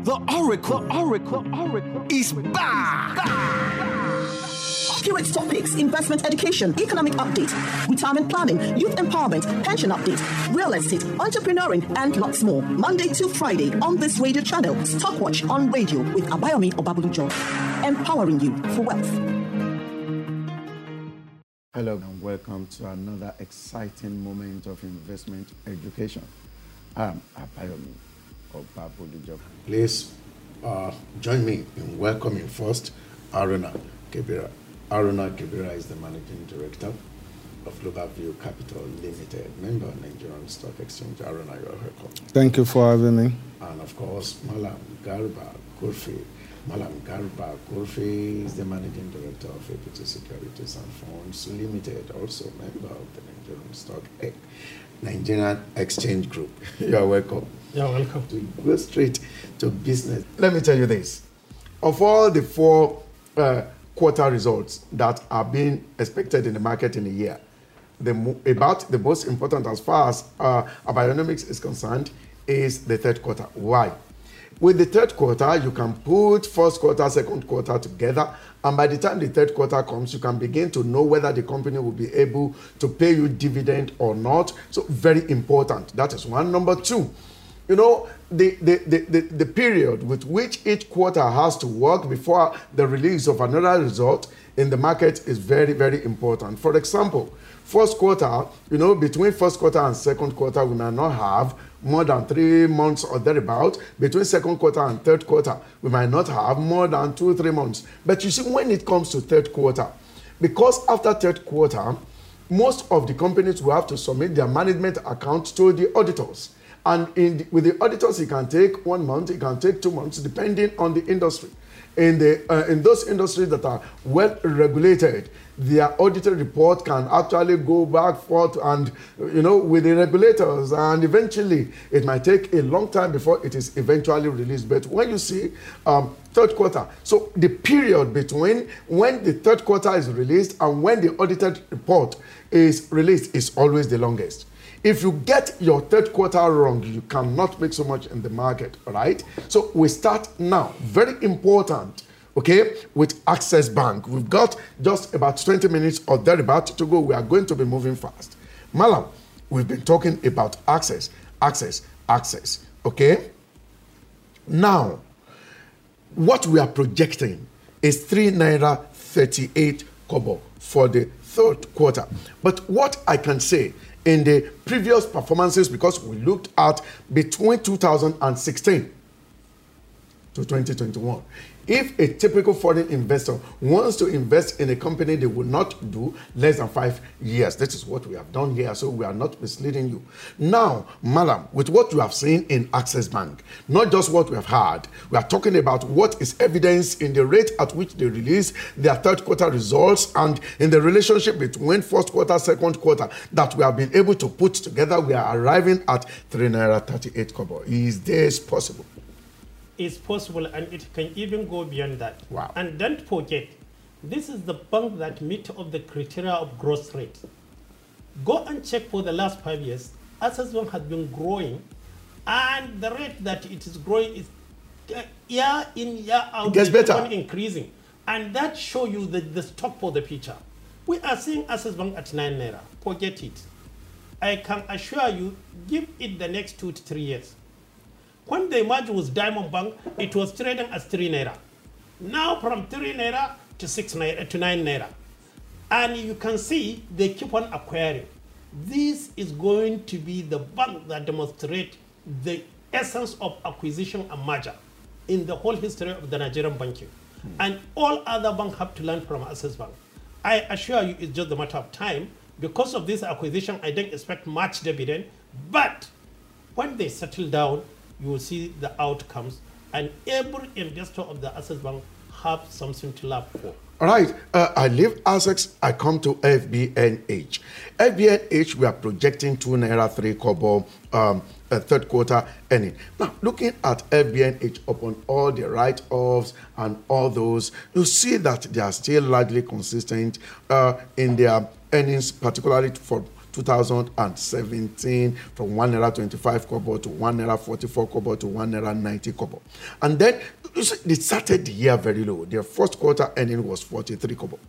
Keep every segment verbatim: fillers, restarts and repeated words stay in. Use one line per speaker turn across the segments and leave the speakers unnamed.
The Oracle, the Oracle, the Oracle is back.
Accurate topics, investment education, economic update, retirement planning, youth empowerment, pension update, real estate, entrepreneuring, and lots more. Monday to Friday on this radio channel. Stockwatch on radio with Abayomi Obabulujo. Empowering you for wealth.
Hello and welcome to another exciting moment of investment education. I'm Abayomi Obabulujo.
Please uh, join me in welcoming first Aruna Kebira. Aruna Kebira is the Managing Director of Global View Capital Limited, member of Nigerian Stock Exchange. Aruna, you're welcome.
Thank you for having me.
And of course, Malam Garba Kurfi. Malam Garba Kurfi is the Managing Director of Equity Securities and Funds Limited, also member of the Nigerian Stock Nigerian Exchange Group. You're welcome.
You're welcome.
To go straight to business. Let me tell you this. Of all the four uh, quarter results that are being expected in the market in a year, the mo about the most important as far as uh, Abayonomics is concerned is the third quarter. Why? With the third quarter, you can put first quarter, second quarter together, and by the time the third quarter comes, you can begin to know whether the company will be able to pay you dividend or not. So very important. That is one. Number two, you know, the, the, the, the, the period with which each quarter has to work before the release of another result in the market is very, very important. For example, first quarter, you know, between first quarter and second quarter, we might not have more than three months or thereabout. Between second quarter and third quarter, we might not have more than two, three months. But you see, when it comes to third quarter, because after third quarter, most of the companies will have to submit their management accounts to the auditors. And in the, with the auditors, it can take one month, it can take two months, depending on the industry. In, the, uh, in those industries that are well regulated, their audited report can actually go back forth and, you know, with the regulators, and eventually it might take a long time before it is eventually released. But when you see um, third quarter, so the period between when the third quarter is released and when the audited report is released is always the longest. If you get your third quarter wrong, you cannot make so much in the market, all right? So we start now, very important, okay, with Access Bank. We've got just about twenty minutes or thereabout to go. We are going to be moving fast. Malam, we've been talking about Access, Access, Access, okay? Now, what we are projecting is three naira thirty-eight kobo for the third quarter. But what I can say, in the previous performances, because we looked at between two thousand sixteen to twenty twenty-one, if a typical foreign investor wants to invest in a company, they will not do less than five years. This is what we have done here, so we are not misleading you. Now, Malam, with what you have seen in Access Bank, not just what we have heard, we are talking about what is evidence in the rate at which they release their third quarter results and in the relationship between first quarter, second quarter that we have been able to put together. We are arriving at three naira thirty-eight kobo. Is this possible?
It's possible, and it can even go beyond that.
Wow.
And don't forget, this is the bank that meets of the criteria of growth rate. Go and check for the last five years. Access Bank has been growing, and the rate that it is growing is uh, year in, year out.
It gets better.
Increasing. And that shows you the, the stock for the future. We are seeing Access Bank at nine naira. Forget it. I can assure you, give it the next two to three years. When they merged with Diamond Bank, it was trading as three naira. Now from three naira to six naira to nine naira. And you can see they keep on acquiring. This is going to be the bank that demonstrates the essence of acquisition and merger in the whole history of the Nigerian banking. Hmm. And all other banks have to learn from Access Bank. I assure you it's just a matter of time. Because of this acquisition, I don't expect much dividend. But when they settle down, you will see the outcomes, and every investor of the Access Bank have something to laugh for.
All right, uh, I leave Access, I come to F B N H. F B N H, we are projecting two naira three kobo um, a third quarter earning. Now, looking at F B N H upon all the write-offs and all those, you see that they are still largely consistent uh, in their earnings, particularly for two thousand seventeen from one naira twenty-five kobo to one naira forty-four kobo to one naira ninety kobo. And then they started the year very low. Their first quarter earning was forty-three kobo.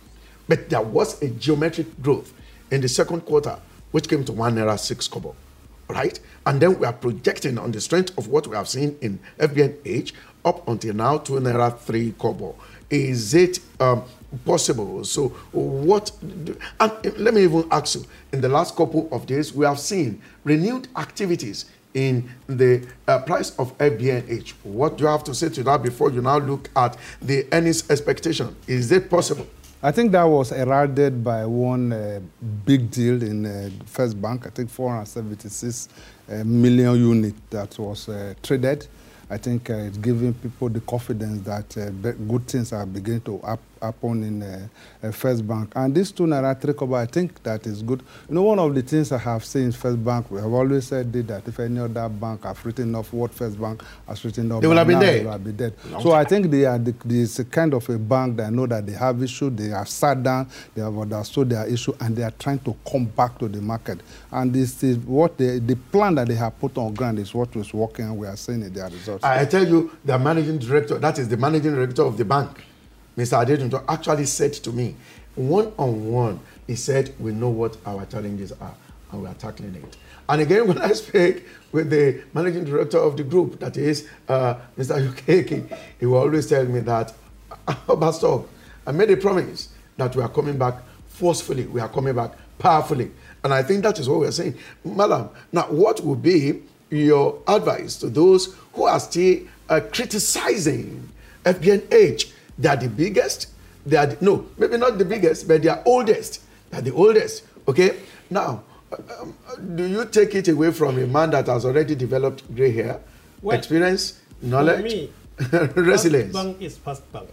But there was a geometric growth in the second quarter, which came to one naira six kobo. Right? And then we are projecting on the strength of what we have seen in F B N H up until now to naira three kobo. Is it um, possible? So what, do, and let me even ask you, in the last couple of days, we have seen renewed activities in the uh, price of F B N H. What do you have to say to that before you now look at the earnings expectation? Is it possible?
I think that was heralded by one uh, big deal in uh, First Bank. I think four hundred seventy-six uh, million unit that was uh, traded. I think uh, it's giving people the confidence that uh, good things are beginning to happen happen in uh, uh, First Bank. And this two naira three kobo, I think that is good. You know, one of the things I have seen in First Bank, we have always said that if any other bank have written off what First Bank has written off,
they will have been dead.
They will have been dead. So I think they are the, this kind of a bank that know that they have issue, they have sat down, they have understood their issue, and they are trying to come back to the market. And this is what they, the plan that they have put on ground is what was working, and we are seeing in their results.
I tell you, the managing director, that is the managing director of the bank, Mister Adetunto, actually said to me, one-on-one, he said, we know what our challenges are, and we are tackling it. And again, when I speak with the managing director of the group, that is uh, Mister Yukeki, he will always tell me that, Pastor, I made a promise that we are coming back forcefully, we are coming back powerfully. And I think that is what we are saying. Madam, now what would be your advice to those who are still uh, criticizing F B N H? They are the biggest. They are the, no, maybe not the biggest, but they are oldest. They are the oldest. Okay. Now, um, do you take it away from a man that has already developed gray hair, well, experience, knowledge,
for me,
resilience?
First Bank is First Bank.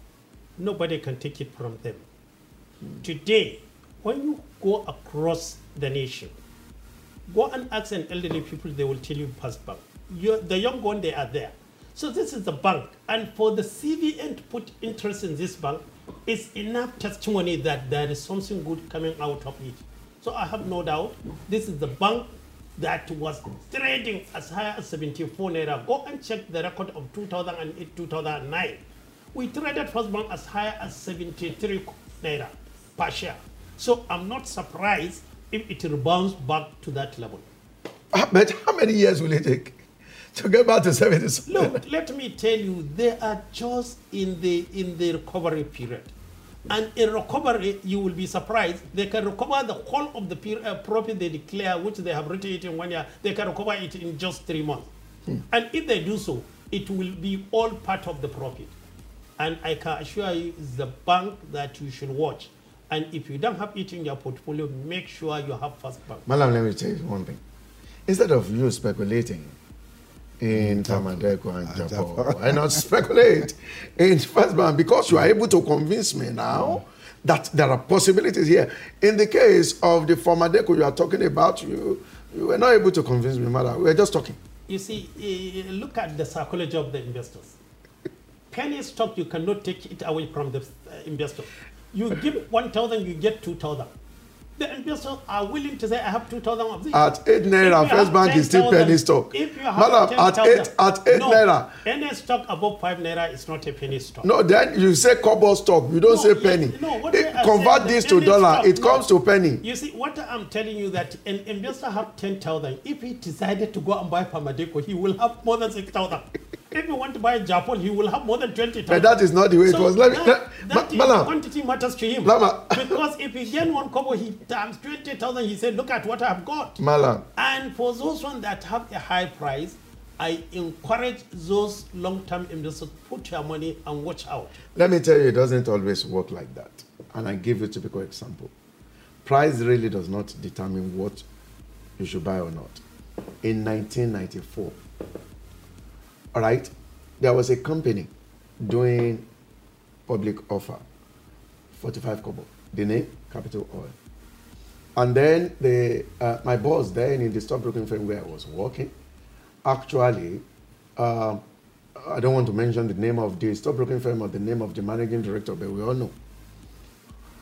Nobody can take it from them. Hmm. Today, when you go across the nation, go and ask an elderly people, they will tell you First Bank. You're, the young one, they are there. So this is the bank, and for the C B N to put interest in this bank, it's enough testimony that there is something good coming out of it. So I have no doubt this is the bank that was trading as high as seventy-four naira. Go and check the record of two thousand eight, two thousand nine. We traded First Bank as high as seventy-three naira per share. So I'm not surprised if it rebounds back to that level.
But how many years will it take to get back to seventy?
Look, let me tell you, they are just in the in the recovery period. And in recovery, you will be surprised, they can recover the whole of the period, uh, profit they declare, which they have written it in one year, they can recover it in just three months. Hmm. And if they do so, it will be all part of the profit. And I can assure you, it's the bank that you should watch. And if you don't have it in your portfolio, make sure you have First Bank.
Madam, let me tell you one thing. Instead of you speculating in Tamadeko and Japan, why not speculate in First Bank? Because you are able to convince me now that there are possibilities here. In the case of the former Deco you are talking about, you, you were not able to convince me, madam. We were just talking.
You see, uh, look at the psychology of the investors. Penny stock, you cannot take it away from the uh, investor. You give one thousand, you get two thousand. The investors are willing to say, I have two thousand of this.
At eight naira, First Bank is still penny stock.
If you have
Madam, at eight, at eight
no,
naira.
Any stock above five naira is not a penny stock.
No, then you say kobo stock, you don't
no,
say penny.
Yes, no, what
it, convert this to dollar, stock, it no. comes to penny.
You see, what I'm telling you that an investor have ten thousand. If he decided to go and buy Pharmadeco, he will have more than six thousand. If you want to buy Japol, he will have more than twenty thousand.
But that is not the way so it was. Let me,
that,
let,
that
ma,
is quantity matters to him.
Lama.
Because if he gain one kobo, he times twenty thousand, he said, look at what I've got.
Malam.
And for those ones that have a high price, I encourage those long-term investors, put your money and watch out.
Let me tell you, it doesn't always work like that. And I give you a typical example. Price really does not determine what you should buy or not. In nineteen ninety-four, all right, there was a company doing public offer, forty-five kobo. The name, Capital Oil. And then the uh, my boss then in the stockbroking firm where I was working, actually, uh, I don't want to mention the name of the stockbroking firm or the name of the managing director, but we all know.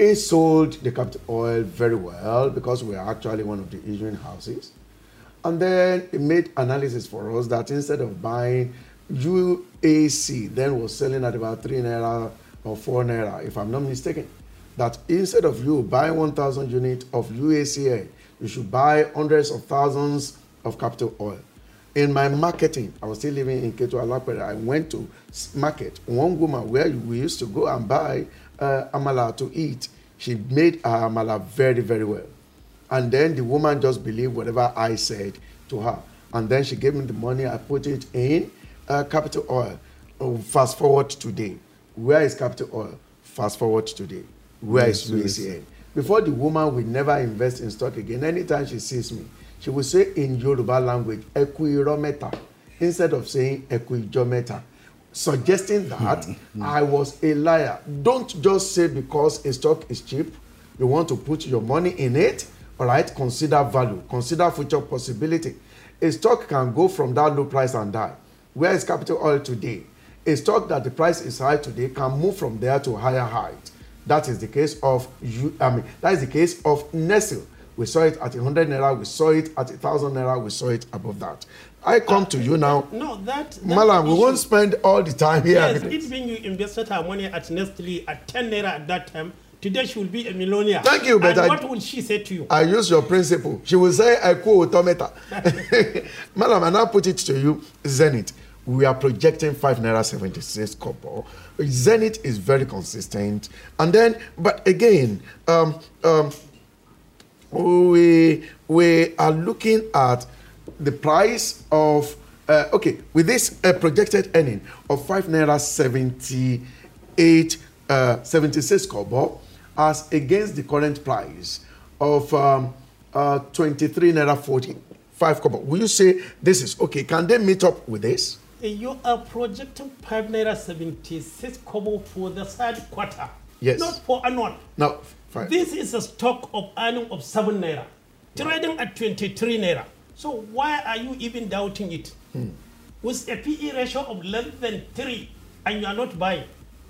He sold the Capital Oil very well because we are actually one of the issuing houses. And then he made analysis for us that instead of buying U A C, then was selling at about three naira or four naira, if I'm not mistaken, that instead of you buying one thousand units of U A C A, you should buy hundreds of thousands of Capital Oil. In my marketing, I was still living in Ketu Alapere. I went to market. One woman where we used to go and buy uh, amala to eat, she made her amala very, very well. And then the woman just believed whatever I said to her. And then she gave me the money. I put it in uh, Capital Oil. Oh, fast forward today. Where is Capital Oil? Fast forward today. Where
Yes,
is U A C A? Before, the woman will never invest in stock again. Anytime she sees me, she will say in Yoruba language, Equirometa, instead of saying Equijometa, suggesting that I was a liar. Don't just say because a stock is cheap, you want to put your money in it. All right, consider value, consider future possibility. A stock can go from that low price and die. Where is Capital Oil today? A stock that the price is high today can move from there to higher height. That is the case of you. I mean, that is the case of Nestle. We saw it at a hundred naira. We saw it at a thousand naira. We saw it above that. I come uh, to you now.
No, that. that
Malam, we won't spend all the time here.
Yes, it's been you invested her money at Nestle at ten naira at that time. Today she will be a millionaire.
Thank you, but
and
I,
what will she say to you?
I use your principle. She will say, I quote automata. Madam, and I'll put it to you, Zenith. We are projecting five naira seventy-six kobo. Zenith is very consistent. And then, but again, um, um, we, we are looking at the price of, uh, okay, with this uh, projected earning of five naira seventy-eight, uh, seventy-six kobo, as against the current price of um, uh, twenty-three naira forty-five kobo. Will you say this is okay? Can they meet up with this?
You are projecting five naira seventy-six kobo for the third quarter.
Yes.
Not for annual.
No, fine.
This is a stock of earning of seven naira, trading at twenty-three naira. So why are you even doubting it? Hmm. With a P E ratio of less than three and you are not buying,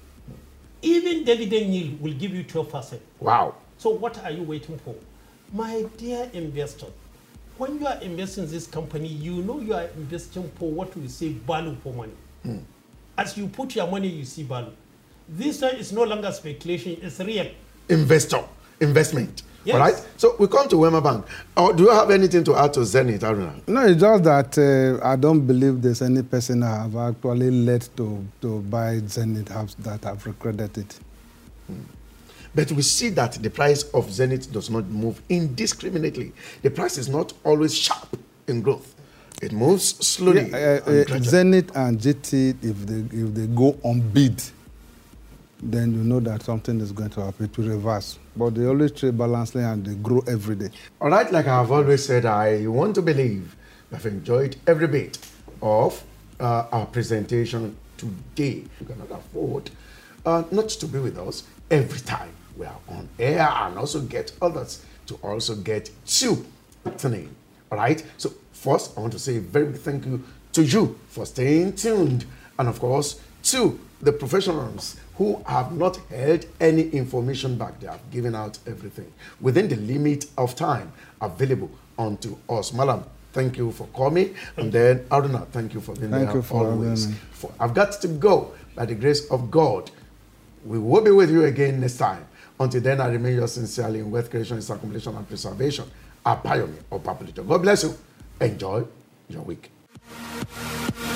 even dividend yield will give you twelve percent.
Wow.
So what are you waiting for? My dear investor, when you are investing in this company, you know you are investing for what we say value for money. Hmm. As you put your money, you see value. This one is no longer speculation, it's real. Investor,
investment.
Yes.
All right. So we come to Wema Bank. Oh, do you have anything to add to Zenith, Aruna?
No, it's just that uh, I don't believe there's any person I have actually led to, to buy Zenith house that have regretted it.
Hmm. But we see that the price of Zenith does not move indiscriminately. The price is not always sharp in growth. It moves slowly.
Yeah, uh,
and
uh, Zenith and G T, if they, if they go on bid, then you know that something is going to happen to reverse. But they always trade balancely and they grow every day.
All right, like I have always said, I want to believe I've enjoyed every bit of uh, our presentation today. You cannot afford uh, not to be with us every time we are on air and also get others to also get to tune in. All right, so first, I want to say a very big thank you to you for staying tuned, and of course, to the professionals who have not held any information back. They have given out everything within the limit of time available unto us. Malam, thank you for coming. And then Aruna, thank you for being
thank
there
you for
always. For, I've got to go by the grace of God. We will be with you again next time. Until then, I remain yours sincerely in wealth creation, its accumulation and preservation. Abayomi Opapulito. God bless you. Enjoy your week.